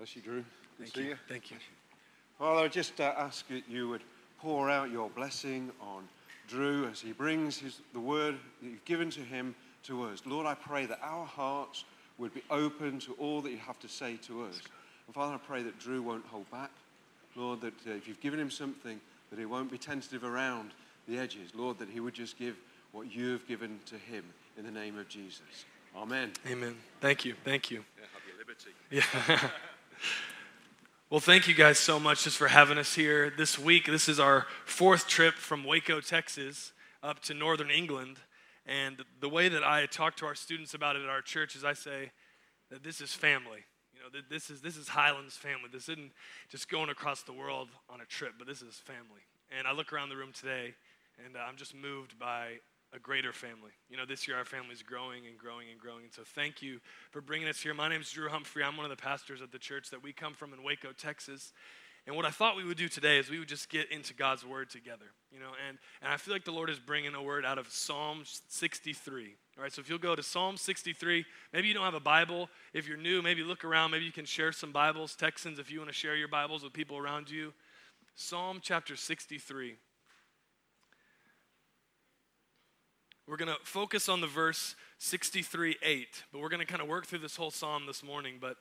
Bless you, Drew. Good to see you. Thank you. Father, I just ask that you would pour out your blessing on Drew as he brings the word that you've given to him to us. Lord, I pray that our hearts would be open to all that you have to say to us. And Father, I pray that Drew won't hold back. Lord, that if you've given him something, that he won't be tentative around the edges. Lord, that he would just give what you have given to him in the name of Jesus. Amen. Amen. Thank you. Thank you. Yeah, have your liberty. Yeah. Well, thank you guys so much just for having us here this week. This is our fourth trip from Waco, Texas, up to northern England. And the way that I talk to our students about it at our church is I say that this is family. You know, that this is Highlands family. This isn't just going across the world on a trip, but this is family. And I look around the room today, and I'm just moved by a greater family. You know, this year our family's growing and growing and growing. And so thank you for bringing us here. My name's Drew Humphrey. I'm one of the pastors at the church that we come from in Waco, Texas. And what I thought we would do today is we would just get into God's word together. You know, and I feel like the Lord is bringing a word out of Psalm 63. All right, so if you'll go to Psalm 63, maybe you don't have a Bible. If you're new, maybe look around. Maybe you can share some Bibles. Texans, if you want to share your Bibles with people around you. Psalm chapter 63. We're going to focus on the verse 63:8, but we're going to kind of work through this whole psalm this morning. But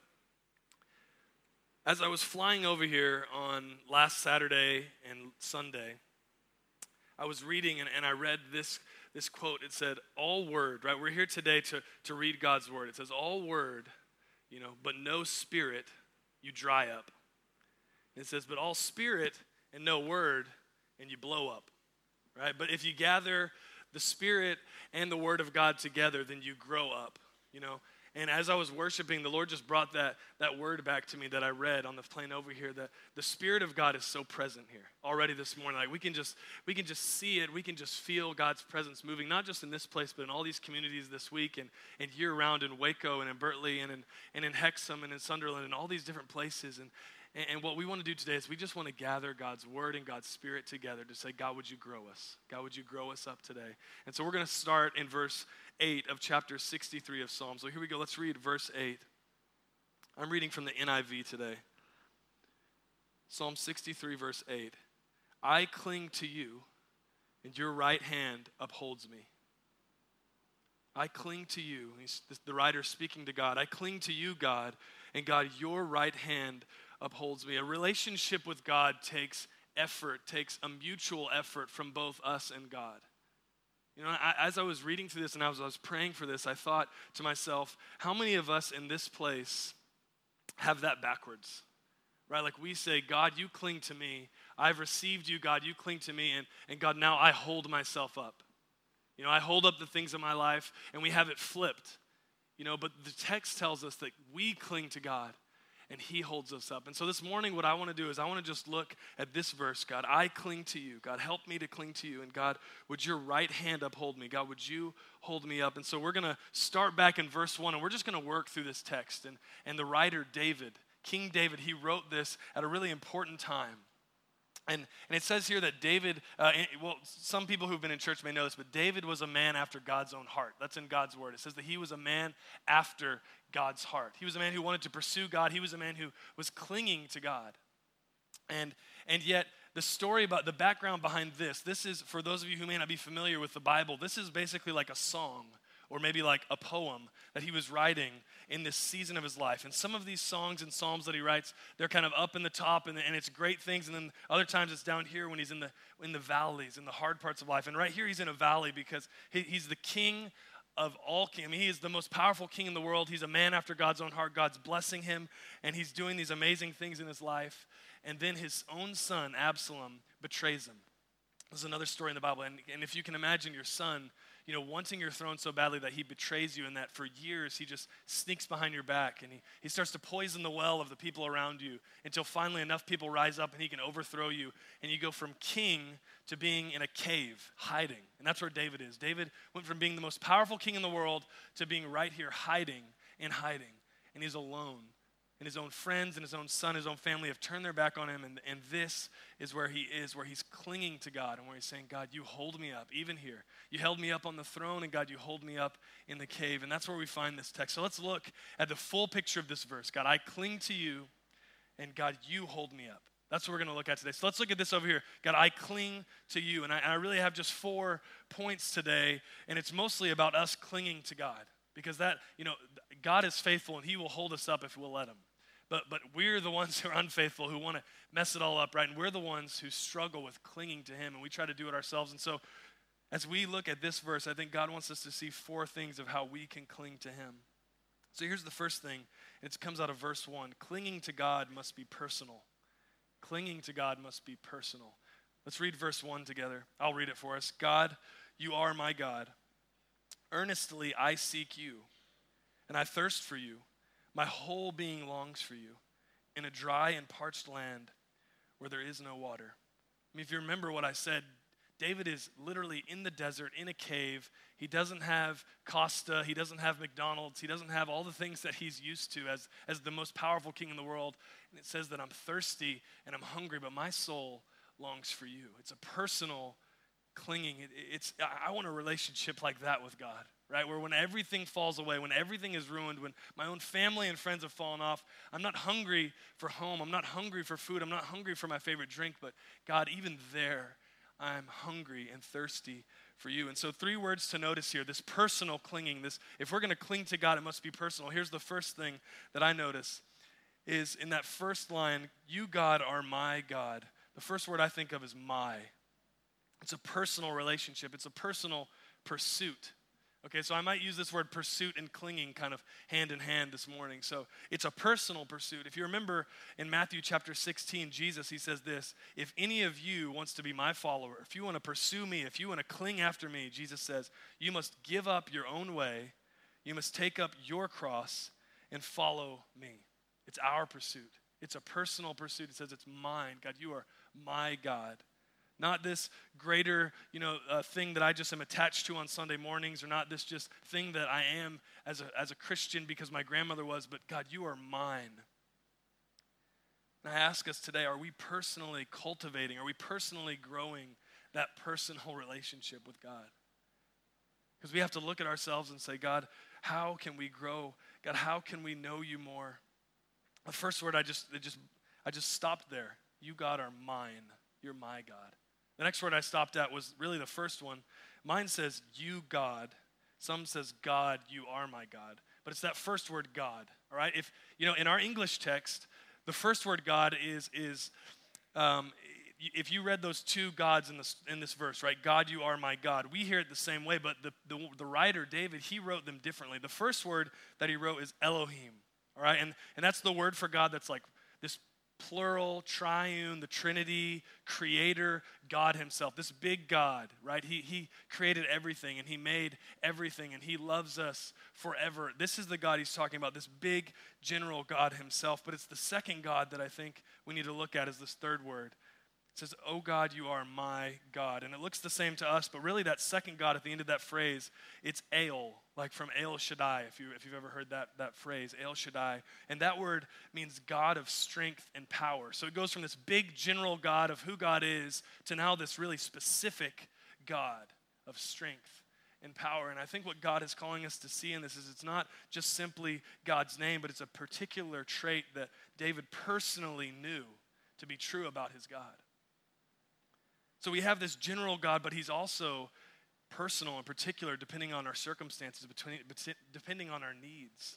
as I was flying over here on last Saturday and Sunday, I was reading and I read this quote. It said, all word, right? We're here today to read God's word. It says, all word, you know, but no spirit, you dry up. And it says, but all spirit and no word, and you blow up, right? But if you gather the Spirit and the Word of God together, then you grow up, you know. And as I was worshiping, the Lord just brought that word back to me that I read on the plane over here, that the Spirit of God is so present here already this morning. Like we can just see it. We can just feel God's presence moving, not just in this place, but in all these communities this week and year-round in Waco and in Bertley and in Hexham and in Sunderland and all these different places. And what we want to do today is we just want to gather God's word and God's Spirit together to say, God, would you grow us? God, would you grow us up today? And so we're going to start in verse 8 of chapter 63 of Psalms. So here we go. Let's read verse 8. I'm reading from the NIV today. Psalm 63, verse 8. I cling to you, and your right hand upholds me. I cling to you. The writer speaking to God. I cling to you, God, and God, your right hand upholds me. A relationship with God takes effort, takes a mutual effort from both us and God. You know, as I was reading through this and as I was praying for this, I thought to myself, how many of us in this place have that backwards? Right? Like we say, God, you cling to me. I've received you, God, you cling to me. And God, now I hold myself up. You know, I hold up the things in my life and we have it flipped. You know, but the text tells us that we cling to God and he holds us up. And so this morning what I want to do is I want to just look at this verse. God, I cling to you. God, help me to cling to you. And God, would your right hand uphold me? God, would you hold me up? And so we're going to start back in verse 1 and we're just going to work through this text. And the writer David, King David, he wrote this at a really important time. And it says here that David, well, some people who've been in church may know this, but David was a man after God's own heart. That's in God's word. It says that he was a man after God's heart. He was a man who wanted to pursue God. He was a man who was clinging to God. And yet the story about the background behind this is, for those of you who may not be familiar with the Bible, this is basically like a song or maybe like a poem that he was writing in this season of his life. And some of these songs and psalms that he writes, they're kind of up in the top and it's great things. And then other times it's down here when he's in the valleys, in the hard parts of life. And right here he's in a valley because he's the king of all kings. I mean, he is the most powerful king in the world. He's a man after God's own heart. God's blessing him and he's doing these amazing things in his life. And then his own son, Absalom, betrays him. There's another story in the Bible. And if you can imagine your son, you know, wanting your throne so badly that he betrays you and that for years he just sneaks behind your back and he starts to poison the well of the people around you until finally enough people rise up and he can overthrow you. And you go from king to being in a cave, hiding. And that's where David is. David went from being the most powerful king in the world to being right here hiding. And he's alone. And his own friends and his own son, his own family have turned their back on him. And this is where he is, where he's clinging to God and where he's saying, God, you hold me up, even here. You held me up on the throne, and God, you hold me up in the cave. And that's where we find this text. So let's look at the full picture of this verse. God, I cling to you, and God, you hold me up. That's what we're going to look at today. So let's look at this over here. God, I cling to you. And I really have just 4 points today, and it's mostly about us clinging to God. Because that, God is faithful, and he will hold us up if we'll let him. But we're the ones who are unfaithful, who want to mess it all up, right? And we're the ones who struggle with clinging to him, and we try to do it ourselves. And so as we look at this verse, I think God wants us to see 4 things of how we can cling to him. So here's the first thing. It comes out of verse 1. Clinging to God must be personal. Clinging to God must be personal. Let's read verse 1 together. I'll read it for us. God, you are my God. Earnestly I seek you, and I thirst for you. My whole being longs for you in a dry and parched land where there is no water. I mean, if you remember what I said, David is literally in the desert, in a cave. He doesn't have Costa. He doesn't have McDonald's. He doesn't have all the things that he's used to as the most powerful king in the world. And it says that I'm thirsty and I'm hungry, but my soul longs for you. It's a personal clinging. I want a relationship like that with God, right? Where when everything falls away, when everything is ruined, when my own family and friends have fallen off, I'm not hungry for home. I'm not hungry for food. I'm not hungry for my favorite drink. But God, even there, I'm hungry and thirsty for you. And so 3 words to notice here, this personal clinging, if we're going to cling to God, it must be personal. Here's the first thing that I notice is in that first line, you, God, are my God. The first word I think of is my. It's a personal relationship. It's a personal pursuit. Okay, so I might use this word pursuit and clinging kind of hand in hand this morning. So it's a personal pursuit. If you remember in Matthew chapter 16, Jesus, he says this, if any of you wants to be my follower, if you want to pursue me, if you want to cling after me, Jesus says, you must give up your own way, you must take up your cross and follow me. It's our pursuit. It's a personal pursuit. It says it's mine. God, you are my God. Not this greater, thing that I just am attached to on Sunday mornings, or not this just thing that I am as a Christian because my grandmother was, but God, you are mine. And I ask us today, are we personally cultivating, are we personally growing that personal relationship with God? Because we have to look at ourselves and say, God, how can we grow? God, how can we know you more? The first word I just stopped there. You, God, are mine. You're my God. The next word I stopped at was really the first one. Mine says, you, God. Some says, God, you are my God. But it's that first word, God, all right? If, in our English text, the first word God is if you read those 2 gods in this verse, right? God, you are my God. We hear it the same way, but the writer, David, he wrote them differently. The first word that he wrote is Elohim, all right? And that's the word for God that's like this plural, triune, the Trinity, creator, God himself, this big God, right? He created everything, and he made everything, and he loves us forever. This is the God he's talking about, this big, general God himself. But it's the second God that I think we need to look at as this third word. It says, oh God, you are my God. And it looks the same to us, but really that second God at the end of that phrase, it's El, like from El Shaddai, if you've ever heard that phrase, El Shaddai. And that word means God of strength and power. So it goes from this big general God of who God is to now this really specific God of strength and power. And I think what God is calling us to see in this is it's not just simply God's name, but it's a particular trait that David personally knew to be true about his God. So we have this general God, but he's also personal and particular depending on our circumstances, depending on our needs.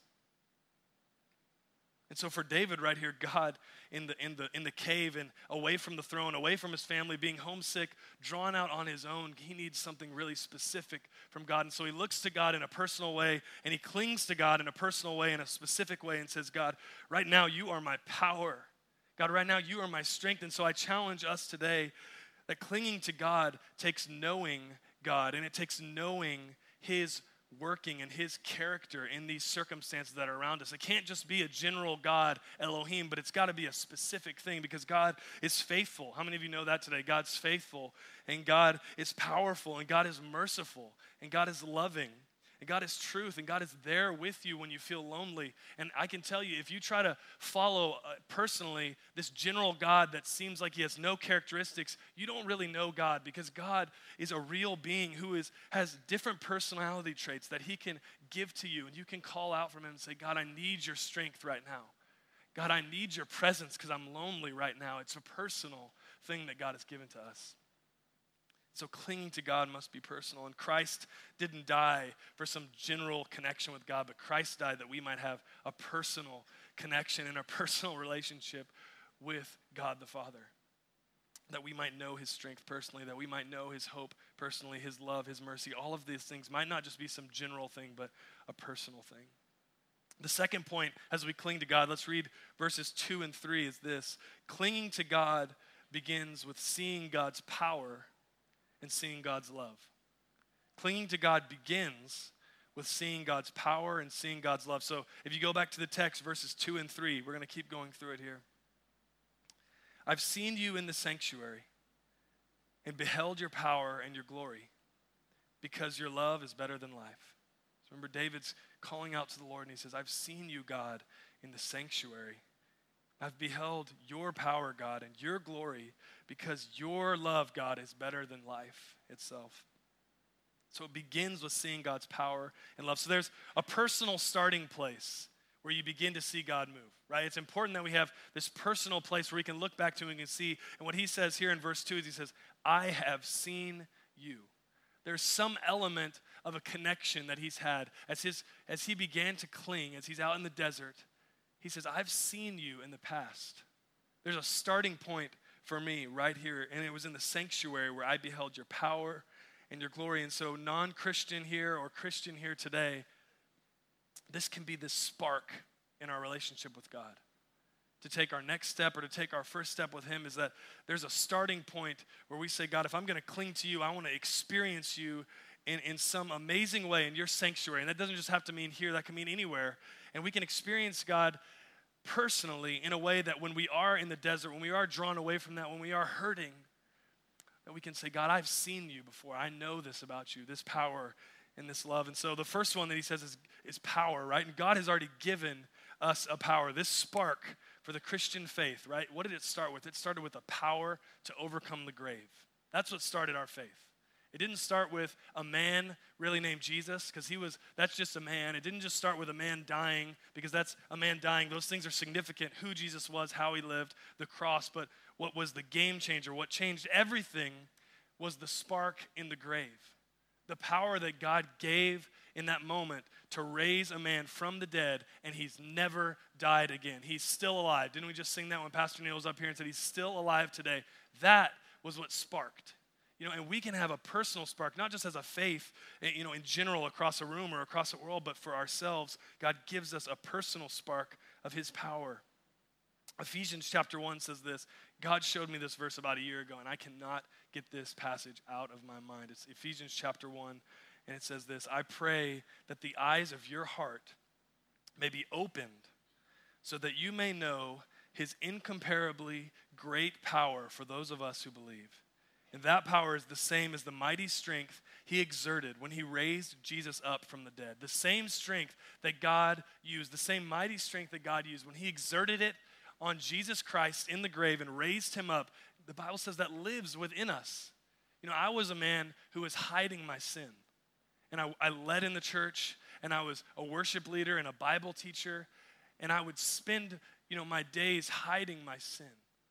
And so for David right here, God in the cave and away from the throne, away from his family, being homesick, drawn out on his own, he needs something really specific from God. And so he looks to God in a personal way, and he clings to God in a personal way, in a specific way, and says, God, right now you are my power. God, right now you are my strength. And so I challenge us today that clinging to God takes knowing God, and it takes knowing his working and his character in these circumstances that are around us. It can't just be a general God, Elohim, but it's got to be a specific thing because God is faithful. How many of you know that today? God's faithful, and God is powerful, and God is merciful, and God is loving, and God is truth, and God is there with you when you feel lonely. And I can tell you, if you try to follow personally this general God that seems like he has no characteristics, you don't really know God, because God is a real being who has different personality traits that he can give to you, and you can call out from him and say, God, I need your strength right now. God, I need your presence because I'm lonely right now. It's a personal thing that God has given to us. So clinging to God must be personal. And Christ didn't die for some general connection with God, but Christ died that we might have a personal connection and a personal relationship with God the Father. That we might know his strength personally, that we might know his hope personally, his love, his mercy. All of these things might not just be some general thing, but a personal thing. The second point, as we cling to God, let's read verses 2 and 3, is this. Clinging to God begins with seeing God's power and seeing God's love. Clinging to God begins with seeing God's power and seeing God's love. So if you go back to the text, verses 2 and 3, we're going to keep going through it here. I've seen you in the sanctuary and beheld your power and your glory because your love is better than life. So remember, David's calling out to the Lord and he says, I've seen you, God, in the sanctuary. I've beheld your power, God, and your glory because your love, God, is better than life itself. So it begins with seeing God's power and love. So there's a personal starting place where you begin to see God move, right? It's important that we have this personal place where we can look back to and can see. And what he says here in verse 2 is he says, I have seen you. There's some element of a connection that he's had as he began to cling, as he's out in the desert. He says, I've seen you in the past. There's a starting point for me right here, and it was in the sanctuary where I beheld your power and your glory. And so non-Christian here or Christian here today, this can be the spark in our relationship with God. To take our next step or to take our first step with him is that there's a starting point where we say, God, if I'm going to cling to you, I want to experience you in some amazing way in your sanctuary. And that doesn't just have to mean here, that can mean anywhere. And we can experience God personally in a way that when we are in the desert, when we are drawn away from that, when we are hurting, that we can say, God, I've seen you before. I know this about you, this power and this love. And so the first one that he says is power, right? And God has already given us a power, this spark for the Christian faith, right? What did it start with? It started with a power to overcome the grave. That's what started our faith. It didn't start with a man really named Jesus, because that's just a man. It didn't just start with a man dying, because that's a man dying. Those things are significant, who Jesus was, how he lived, the cross. But what was the game changer, what changed everything was the spark in the grave. The power that God gave in that moment to raise a man from the dead, and he's never died again. He's still alive. Didn't we just sing that when Pastor Neil was up here and said he's still alive today? That was what sparked. And we can have a personal spark, not just as a faith, in general across a room or across the world, but for ourselves. God gives us a personal spark of his power. Ephesians chapter 1 says this. God showed me this verse about a year ago, and I cannot get this passage out of my mind. It's Ephesians chapter 1, and it says this. I pray that the eyes of your heart may be opened so that you may know his incomparably great power for those of us who believe. And that power is the same as the mighty strength he exerted when he raised Jesus up from the dead. The same strength that God used, the same mighty strength that God used when he exerted it on Jesus Christ in the grave and raised him up, the Bible says that lives within us. I was a man who was hiding my sin. And I led in the church, and I was a worship leader and a Bible teacher, and I would spend, my days hiding my sin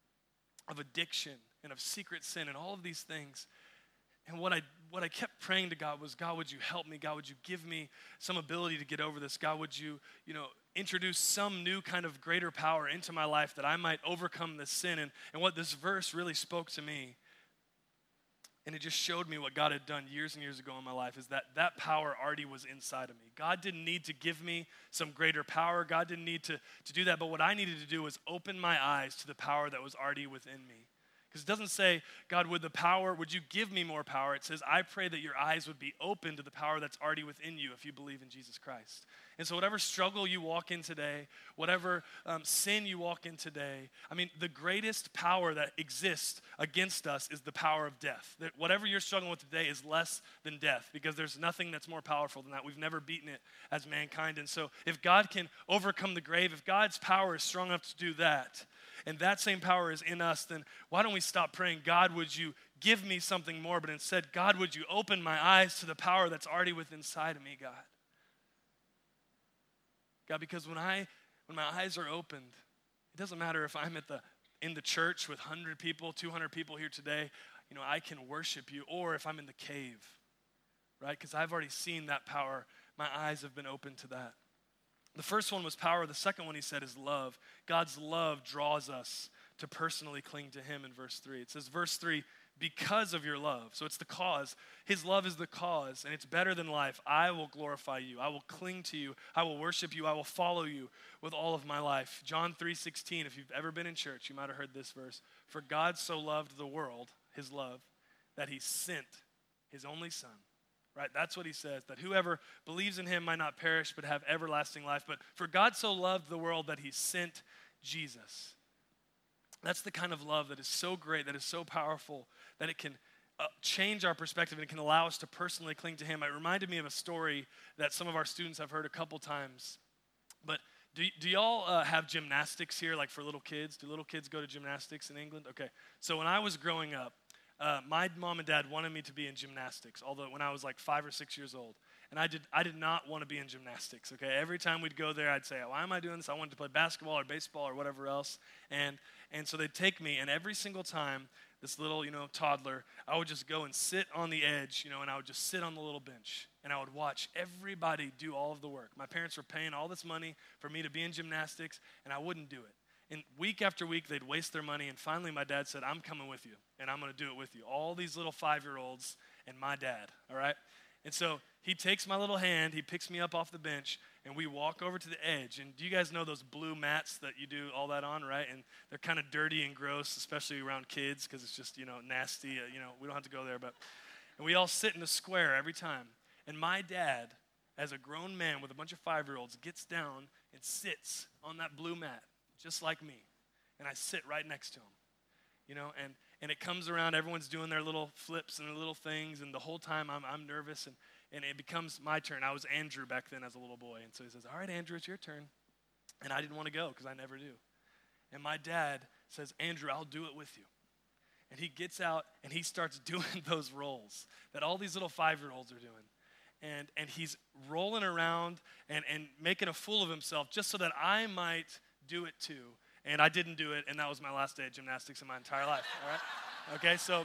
of addiction and of secret sin and all of these things. And what I kept praying to God was, God, would you help me? God, would you give me some ability to get over this? God, would you, introduce some new kind of greater power into my life that I might overcome this sin? And what this verse really spoke to me, and it just showed me what God had done years and years ago in my life, is that power already was inside of me. God didn't need to give me some greater power. God didn't need to do that. But what I needed to do was open my eyes to the power that was already within me. Because it doesn't say, God, would you give me more power? It says, I pray that your eyes would be open to the power that's already within you if you believe in Jesus Christ. And so whatever struggle you walk in today, whatever sin you walk in today, the greatest power that exists against us is the power of death. That whatever you're struggling with today is less than death, because there's nothing that's more powerful than that. We've never beaten it as mankind. And so if God can overcome the grave, if God's power is strong enough to do that, and that same power is in us, then why don't we stop praying, God, would you give me something more? But instead, God, would you open my eyes to the power that's already within inside of me, God? God, because when my eyes are opened, It doesn't matter if I'm in the church with 100 people, 200 people here today, I can worship you, or if I'm in the cave, right? Because I've already seen that power. My eyes have been open to that. The first one was power. The second one he said is love. God's love draws us to personally cling to him in verse 3. It says, verse 3, because of your love. So it's the cause. His love is the cause, and it's better than life. I will glorify you. I will cling to you. I will worship you. I will follow you with all of my life. John 3:16, if you've ever been in church, you might have heard this verse. For God so loved the world, his love, that he sent his only son. Right, that's what he says, that whoever believes in him might not perish but have everlasting life. But for God so loved the world that he sent Jesus. That's the kind of love that is so great, that is so powerful, that it can change our perspective and it can allow us to personally cling to him. It reminded me of a story that some of our students have heard a couple times. But do y'all have gymnastics here, like for little kids? Do little kids go to gymnastics in England? Okay, so when I was growing up, my mom and dad wanted me to be in gymnastics, although when I was like 5 or 6 years old. And I did not want to be in gymnastics, okay? Every time we'd go there, I'd say, why am I doing this? I wanted to play basketball or baseball or whatever else. And so they'd take me, and every single time, this little, toddler, I would just go and sit on the edge, and I would just sit on the little bench. And I would watch everybody do all of the work. My parents were paying all this money for me to be in gymnastics, and I wouldn't do it. And week after week, they'd waste their money, and finally my dad said, I'm coming with you, and I'm going to do it with you. All these little 5-year-olds and my dad, all right? And so he takes my little hand, he picks me up off the bench, and we walk over to the edge. And do you guys know those blue mats that you do all that on, right? And they're kind of dirty and gross, especially around kids, because it's just, nasty. We don't have to go there. And we all sit in a square every time. And my dad, as a grown man with a bunch of 5-year-olds, gets down and sits on that blue mat, just like me. And I sit right next to him, and it comes around, everyone's doing their little flips and their little things, and the whole time I'm nervous, and it becomes my turn. I was Andrew back then as a little boy, and so he says, all right, Andrew, it's your turn. And I didn't want to go because I never do. And my dad says, Andrew, I'll do it with you. And he gets out, and he starts doing those rolls that all these little 5-year-olds are doing. And he's rolling around and making a fool of himself just so that I might do it too. And I didn't do it, and that was my last day of gymnastics in my entire life, all right? Okay, so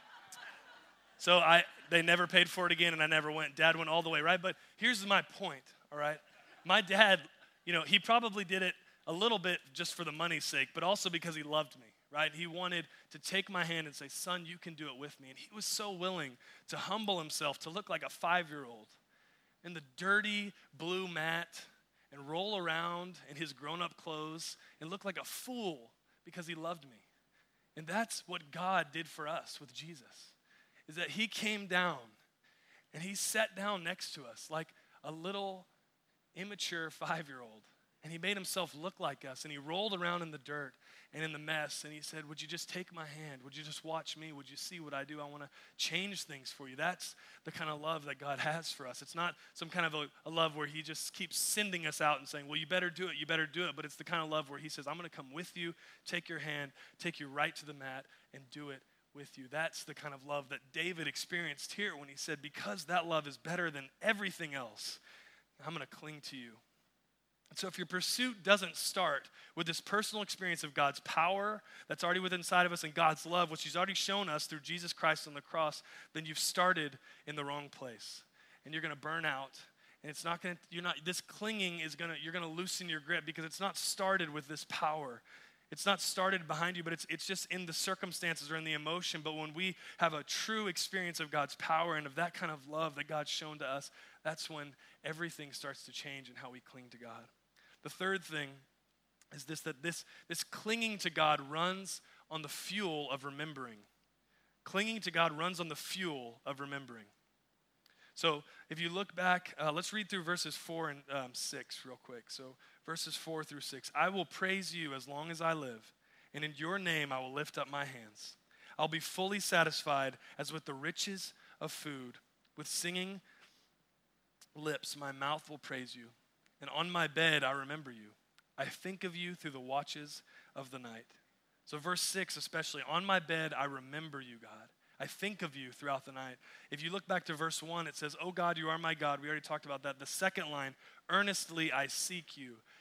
they never paid for it again, and I never went. Dad went all the way, right? But here's my point, all right? My dad, he probably did it a little bit just for the money's sake, but also because he loved me, right? He wanted to take my hand and say, son, you can do it with me. And he was so willing to humble himself, to look like a 5-year-old in the dirty blue mat, and roll around in his grown-up clothes and look like a fool because he loved me. And that's what God did for us with Jesus, is that he came down and he sat down next to us like a little immature 5-year-old. And he made himself look like us, and he rolled around in the dirt and in the mess, and he said, would you just take my hand? Would you just watch me? Would you see what I do? I want to change things for you. That's the kind of love that God has for us. It's not some kind of a love where he just keeps sending us out and saying, well, you better do it, but it's the kind of love where he says, I'm going to come with you, take your hand, take you right to the mat, and do it with you. That's the kind of love that David experienced here when he said, because that love is better than everything else, I'm going to cling to you. So if your pursuit doesn't start with this personal experience of God's power that's already within inside of us and God's love, which he's already shown us through Jesus Christ on the cross, then you've started in the wrong place. And you're going to burn out. And it's not going to, this clinging is going to, you're going to loosen your grip because it's not started with this power. It's not started behind you, but it's just in the circumstances or in the emotion. But when we have a true experience of God's power and of that kind of love that God's shown to us, that's when everything starts to change in how we cling to God. The third thing is this clinging to God runs on the fuel of remembering. Clinging to God runs on the fuel of remembering. So if you look back, let's read through verses 4 and 6 real quick. So verses 4 through 6. I will praise you as long as I live, and in your name I will lift up my hands. I'll be fully satisfied as with the riches of food. With singing lips my mouth will praise you. And on my bed I remember you. I think of you through the watches of the night. So verse 6 especially, on my bed I remember you, God. I think of you throughout the night. If you look back to verse 1, it says, oh God, you are my God. We already talked about that. The second line, earnestly I seek you.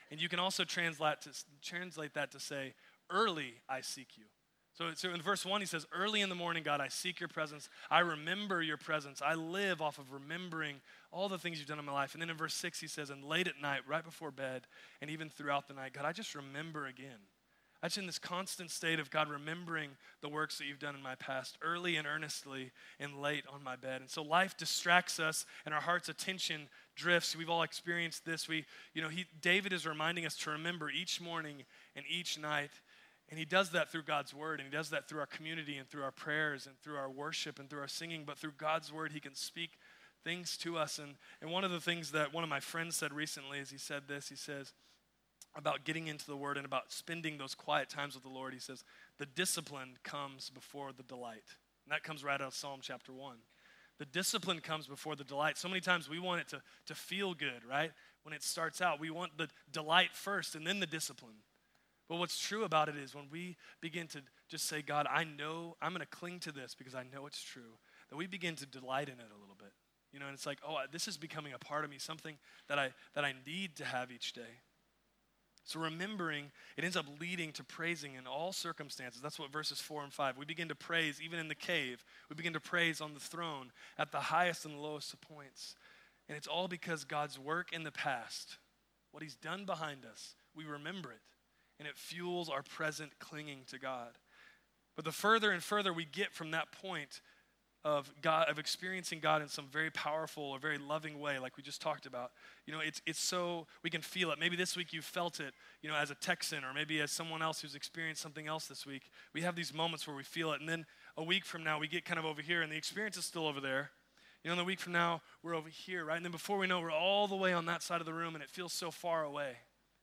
And you can also translate that to say, early I seek you. So in verse 1, he says, early in the morning, God, I seek your presence. I remember your presence. I live off of remembering all the things you've done in my life. And then in verse 6, he says, and late at night, right before bed, and even throughout the night, God, I just remember again. I'm just in this constant state of, God, remembering the works that you've done in my past, early and earnestly and late on my bed. And so life distracts us and our heart's attention drifts. We've all experienced this. David is reminding us to remember each morning and each night. And he does that through God's word, and he does that through our community and through our prayers and through our worship and through our singing. But through God's word, he can speak things to us. And one of the things that one of my friends said recently is he said this. He says about getting into the word and about spending those quiet times with the Lord. He says, the discipline comes before the delight. And that comes right out of Psalm chapter 1. The discipline comes before the delight. So many times we want it to feel good, right? When it starts out, we want the delight first and then the discipline. But what's true about it is when we begin to just say, God, I know I'm going to cling to this because I know it's true, that we begin to delight in it a little bit. And it's like, oh, this is becoming a part of me, something that I need to have each day. So remembering, it ends up leading to praising in all circumstances. That's what verses 4 and 5. We begin to praise even in the cave. We begin to praise on the throne at the highest and the lowest of points. And it's all because God's work in the past, what he's done behind us, we remember it. And it fuels our present clinging to God. But the further and further we get from that point of God, of experiencing God in some very powerful or very loving way, like we just talked about, it's so, we can feel it. Maybe this week you felt it, as a Texan, or maybe as someone else who's experienced something else this week. We have these moments where we feel it, and then a week from now we get kind of over here, and the experience is still over there. And a week from now we're over here, right? And then before we know, we're all the way on that side of the room, and it feels so far away.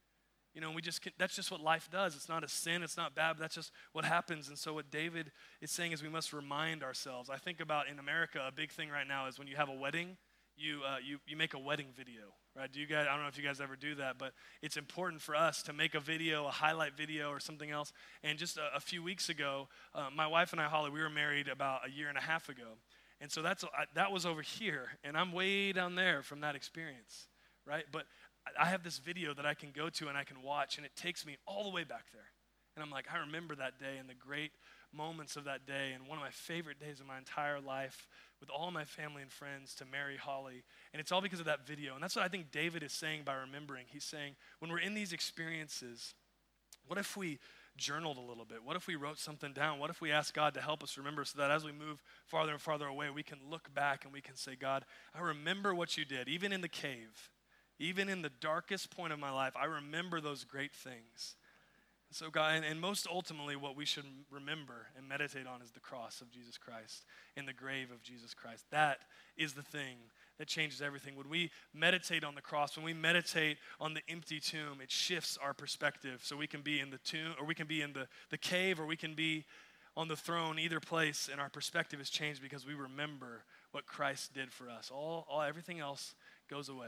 That's just what life does. It's not a sin, it's not bad, but that's just what happens. And so what David is saying is we must remind ourselves. I think about in America, a big thing right now is when you have a wedding, you make a wedding video, right? I don't know if you guys ever do that, but it's important for us to make a video, a highlight video or something else. And just a few weeks ago, my wife and I, Holly, we were married about a year and a half ago. And so that was over here, and I'm way down there from that experience, right? But I have this video that I can go to and I can watch, and it takes me all the way back there. And I'm like, I remember that day and the great moments of that day, and one of my favorite days of my entire life with all my family and friends to marry Holly. And it's all because of that video. And that's what I think David is saying by remembering. He's saying, when we're in these experiences, what if we journaled a little bit? What if we wrote something down? What if we asked God to help us remember, so that as we move farther and farther away, we can look back and we can say, God, I remember what you did, even in the cave. Even in the darkest point of my life, I remember those great things. So God, and most ultimately what we should remember and meditate on is the cross of Jesus Christ and the grave of Jesus Christ. That is the thing that changes everything. When we meditate on the cross, when we meditate on the empty tomb, it shifts our perspective. So we can be in the tomb, or we can be in the cave, or we can be on the throne, either place, and our perspective is changed because we remember what Christ did for us. Everything else goes away.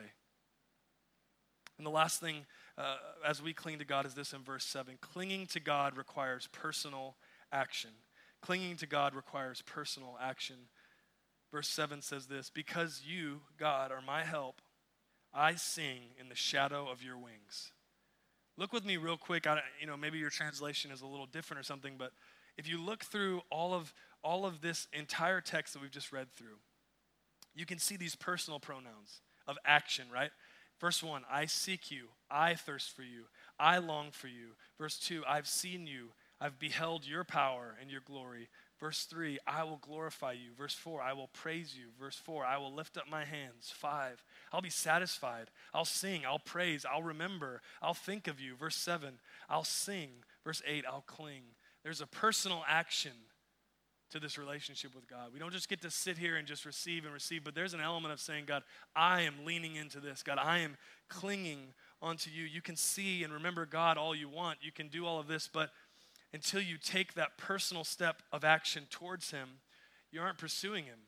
And the last thing, as we cling to God, is this in verse 7. Clinging to God requires personal action. Clinging to God requires personal action. Verse 7 says this, because you, God, are my help, I sing in the shadow of your wings. Look with me real quick. Maybe your translation is a little different or something, but if you look through all of this entire text that we've just read through, you can see these personal pronouns of action, right? Verse 1, I seek you, I thirst for you, I long for you. Verse 2, I've seen you, I've beheld your power and your glory. Verse 3, I will glorify you. Verse 4, I will praise you. Verse 4, I will lift up my hands. 5, I'll be satisfied. I'll sing, I'll praise, I'll remember, I'll think of you. Verse 7, I'll sing. Verse 8, I'll cling. There's a personal action to this relationship with God. We don't just get to sit here and just receive, but there's an element of saying, God, I am leaning into this. God, I am clinging onto you. You can see and remember God all you want. You can do all of this, but until you take that personal step of action towards him, you aren't pursuing him.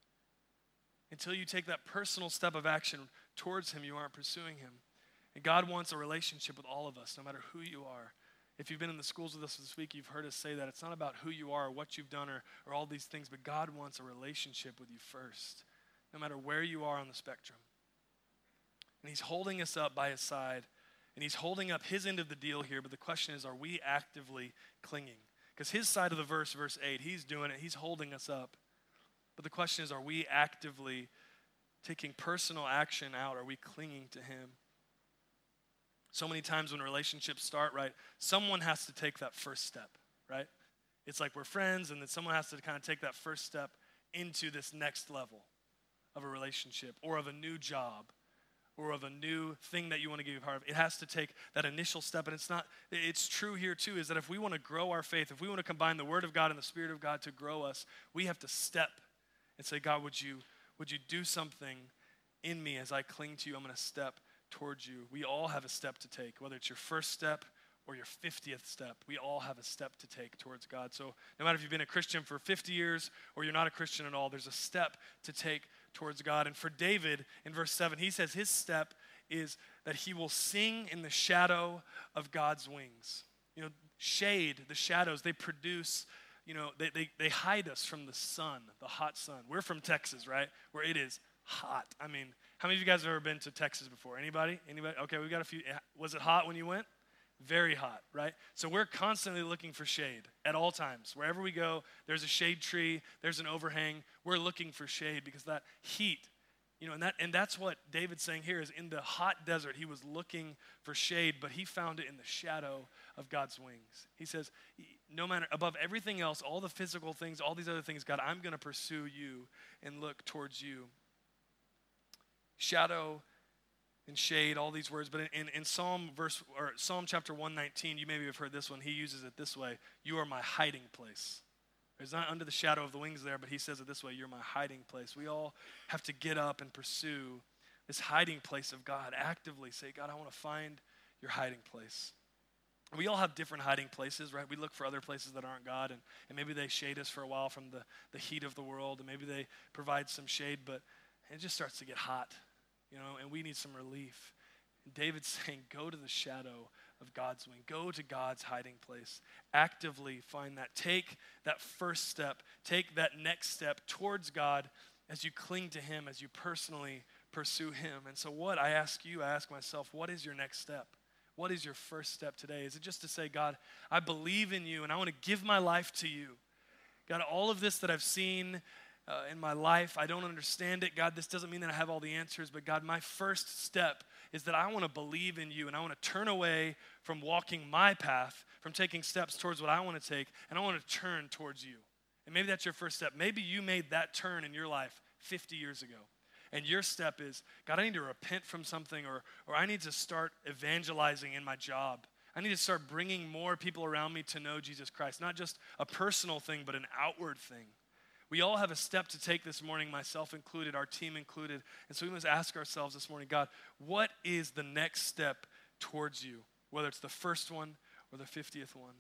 Until you take that personal step of action towards him, you aren't pursuing him. And God wants a relationship with all of us, no matter who you are. If you've been in the schools with us this week, you've heard us say that it's not about who you are or what you've done or all these things, but God wants a relationship with you first, no matter where you are on the spectrum. And he's holding us up by his side, And he's holding up his end of the deal here, but the question is, are we actively clinging? Because his side of the verse, verse 8, he's doing it, he's holding us up. But the question is, are we actively taking personal action out? Are we clinging to him? So many times when relationships start, right, someone has to take that first step, right? It's like we're friends, and then someone has to kind of take that first step into this next level of a relationship or of a new job or of a new thing that you want to give part of. It has to take that initial step, and it's true here too, is that if we want to grow our faith, if we want to combine the Word of God and the Spirit of God to grow us, we have to step and say, God, would you do something in me as I cling to you? I'm going to step towards you. We all have a step to take, whether it's your first step or your 50th step. We all have a step to take towards God. So no matter if you've been a Christian for 50 years or you're not a Christian at all, there's a step to take towards God. And for David, in verse 7, he says his step is that he will sing in the shadow of God's wings. You know, shade, the shadows, they produce, you know, they hide us from the sun, the hot sun. We're from Texas, right? Where it is hot. I mean, how many of you guys have ever been to Texas before? Anybody? Okay, we got a few. Was it hot when you went? Very hot, right? So we're constantly looking for shade at all times. Wherever we go, there's a shade tree, there's an overhang. We're looking for shade because that heat, you know, and that's what David's saying here is in the hot desert, he was looking for shade, but he found it in the shadow of God's wings. He says, no matter, above everything else, all the physical things, all these other things, God, I'm going to pursue you and look towards you. Shadow and shade, all these words, but in Psalm chapter 119, you maybe have heard this one. He uses it this way: "You are my hiding place." It's not under the shadow of the wings there, but he says it this way: "You're my hiding place." We all have to get up and pursue this hiding place of God. Actively say, God, I want to find your hiding place. We all have different hiding places, right? We look for other places that aren't God, and maybe they shade us for a while from the heat of the world, and maybe they provide some shade, but it just starts to get hot, you know, and we need some relief. And David's saying, go to the shadow of God's wing. Go to God's hiding place. Actively find that. Take that first step. Take that next step towards God as you cling to him, as you personally pursue him. And so I ask myself, what is your next step? What is your first step today? Is it just to say, God, I believe in you and I want to give my life to you? God, all of this that I've seen in my life, I don't understand it. God, this doesn't mean that I have all the answers, but God, my first step is that I want to believe in you and I want to turn away from walking my path, from taking steps towards what I want to take, and I want to turn towards you. And maybe that's your first step. Maybe you made that turn in your life 50 years ago. And your step is, God, I need to repent from something, or I need to start evangelizing in my job. I need to start bringing more people around me to know Jesus Christ. Not just a personal thing, but an outward thing. We all have a step to take this morning, myself included, our team included. And so we must ask ourselves this morning, God, what is the next step towards you? Whether it's the first one or the 50th one.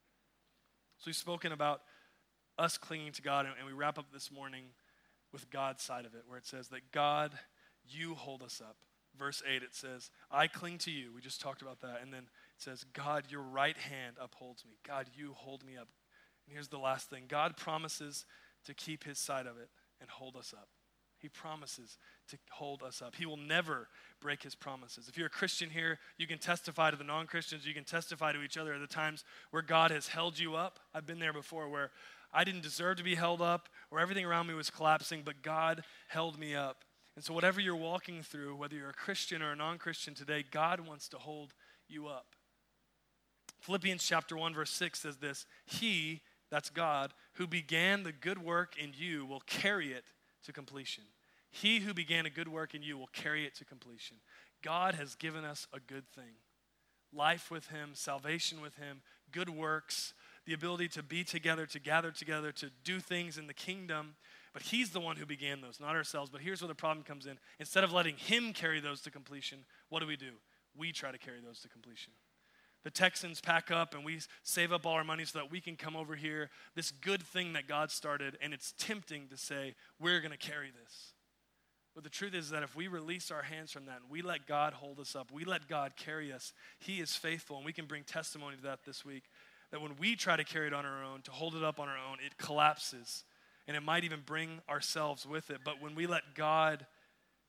So we've spoken about us clinging to God, and we wrap up this morning with God's side of it, where it says that God, you hold us up. Verse 8, it says, I cling to you. We just talked about that. And then it says, God, your right hand upholds me. God, you hold me up. And here's the last thing. God promises to keep his side of it and hold us up. He promises to hold us up. He will never break his promises. If you're a Christian here, you can testify to the non-Christians. You can testify to each other at the times where God has held you up. I've been there before where I didn't deserve to be held up, where everything around me was collapsing, but God held me up. And so whatever you're walking through, whether you're a Christian or a non-Christian today, God wants to hold you up. Philippians chapter 1 verse 6 says this: He, that's God, who began the good work in you will carry it to completion. He who began a good work in you will carry it to completion. God has given us a good thing. Life with him, salvation with him, good works, the ability to be together, to gather together, to do things in the kingdom. But he's the one who began those, not ourselves. But here's where the problem comes in. Instead of letting him carry those to completion, what do? We try to carry those to completion. The Texans pack up and we save up all our money so that we can come over here, this good thing that God started, and it's tempting to say, we're going to carry this. But the truth is that if we release our hands from that and we let God hold us up, we let God carry us, he is faithful, and we can bring testimony to that this week, that when we try to carry it on our own, to hold it up on our own, it collapses, and it might even bring ourselves with it. But when we let God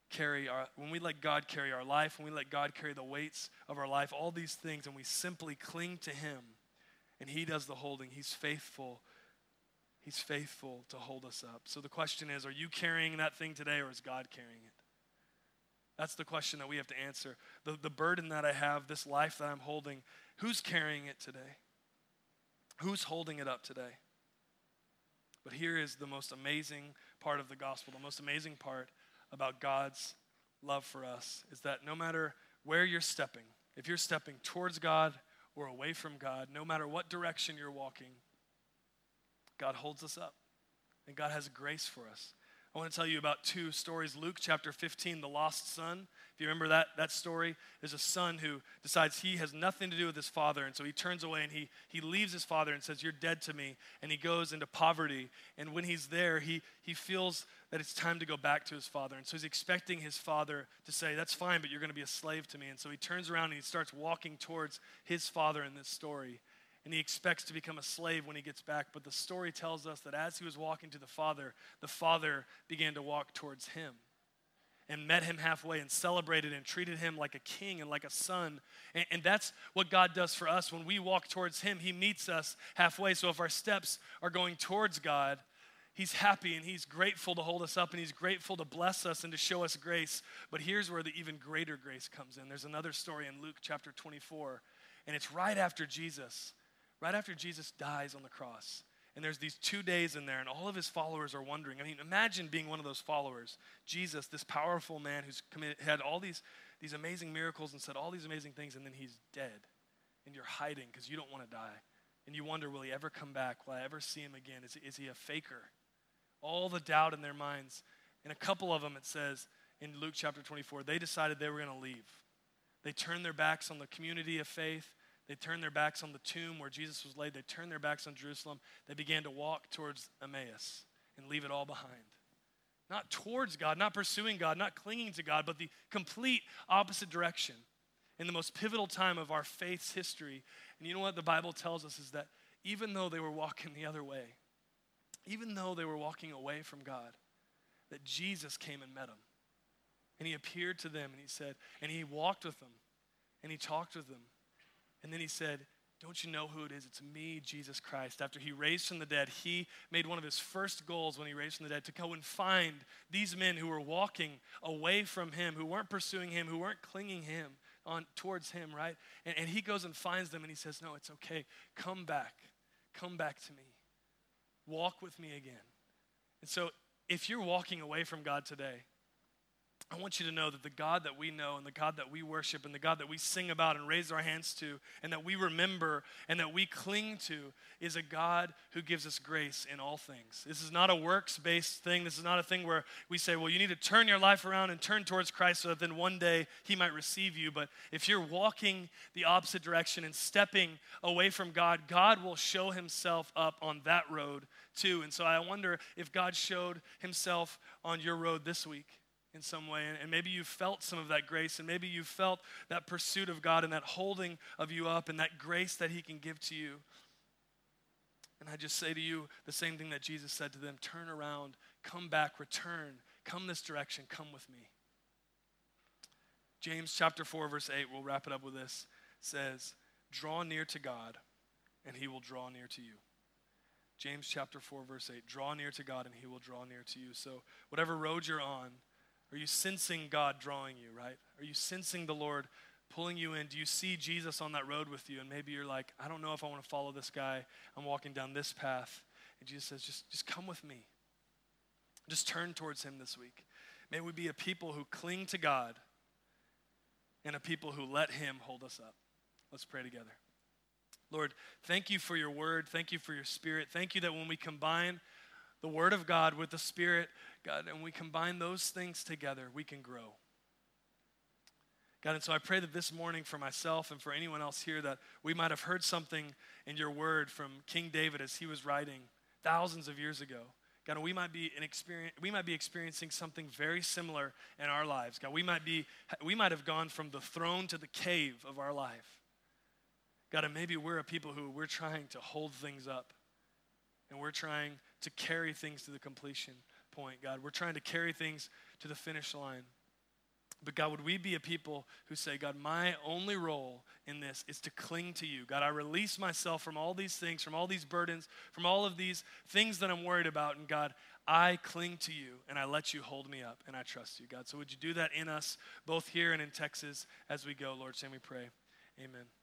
when we let God carry our life, when we let God carry the weights of our life, all these things, and we simply cling to him, and he does the holding, he's faithful. He's faithful to hold us up. So the question is, are you carrying that thing today, or is God carrying it? That's the question that we have to answer. The burden that I have, this life that I'm holding, who's carrying it today? Who's holding it up today? But here is the most amazing part of the gospel, the most amazing part about God's love for us is that no matter where you're stepping, if you're stepping towards God or away from God, no matter what direction you're walking, God holds us up, and God has grace for us. I want to tell you about two stories. Luke chapter 15, the lost son. If you remember that story, there's a son who decides he has nothing to do with his father, and so he turns away and he leaves his father and says, "You're dead to me," and he goes into poverty. And when he's there, he feels that it's time to go back to his father, and so he's expecting his father to say, "That's fine, but you're going to be a slave to me." And so he turns around and he starts walking towards his father in this story. And he expects to become a slave when he gets back. But the story tells us that as he was walking to the father began to walk towards him and met him halfway and celebrated and treated him like a king and like a son. And that's what God does for us. When we walk towards him, he meets us halfway. So if our steps are going towards God, he's happy and he's grateful to hold us up, and he's grateful to bless us and to show us grace. But here's where the even greater grace comes in. There's another story in Luke chapter 24, and it's right after Jesus dies on the cross. And there's these 2 days in there, and all of his followers are wondering. I mean, imagine being one of those followers. Jesus, this powerful man who's had all these amazing miracles and said all these amazing things, and then he's dead. And you're hiding because you don't want to die. And you wonder, will he ever come back? Will I ever see him again? Is he a faker? All the doubt in their minds. And a couple of them, it says in Luke chapter 24, they decided they were going to leave. They turned their backs on the community of faith. They turned their backs on the tomb where Jesus was laid. They turned their backs on Jerusalem. They began to walk towards Emmaus and leave it all behind. Not towards God, not pursuing God, not clinging to God, but the complete opposite direction in the most pivotal time of our faith's history. And you know what the Bible tells us is that even though they were walking the other way, even though they were walking away from God, that Jesus came and met them. And he appeared to them and he said, and he walked with them and he talked with them. And then he said, "Don't you know who it is? It's me, Jesus Christ." After he raised from the dead, he made one of his first goals when he raised from the dead to go and find these men who were walking away from him, who weren't pursuing him, who weren't clinging towards him, right? And he goes and finds them and he says, "No, it's okay. Come back to me. Walk with me again." And so if you're walking away from God today, I want you to know that the God that we know and the God that we worship and the God that we sing about and raise our hands to and that we remember and that we cling to is a God who gives us grace in all things. This is not a works-based thing. This is not a thing where we say, well, you need to turn your life around and turn towards Christ so that then one day he might receive you. But if you're walking the opposite direction and stepping away from God, God will show himself up on that road too. And so I wonder if God showed himself on your road this week in some way, and maybe you felt some of that grace, and maybe you felt that pursuit of God and that holding of you up and that grace that he can give to you. And I just say to you the same thing that Jesus said to them: turn around, come back, return, come this direction, come with me. James chapter 4 verse 8, we'll wrap it up with this, says, "Draw near to God and he will draw near to you." James chapter 4 verse 8, draw near to God and he will draw near to you. So whatever road you're on, are you sensing God drawing you, right? Are you sensing the Lord pulling you in? Do you see Jesus on that road with you? And maybe you're like, I don't know if I want to follow this guy. I'm walking down this path. And Jesus says, just come with me. Just turn towards him this week. May we be a people who cling to God and a people who let him hold us up. Let's pray together. Lord, thank you for your word. Thank you for your spirit. Thank you that when we combine the word of God with the Spirit, God, and we combine those things together, we can grow. God, and so I pray that this morning for myself and for anyone else here that we might have heard something in your word from King David as he was writing thousands of years ago. God, and we might be experiencing something very similar in our lives. God, we might have gone from the throne to the cave of our life. God, and maybe we're a people who we're trying to hold things up. And we're trying to carry things to the completion point, God. We're trying to carry things to the finish line. But God, would we be a people who say, God, my only role in this is to cling to you. God, I release myself from all these things, from all these burdens, from all of these things that I'm worried about. And God, I cling to you and I let you hold me up and I trust you, God. So would you do that in us, both here and in Texas as we go, Lord? Say we pray. Amen.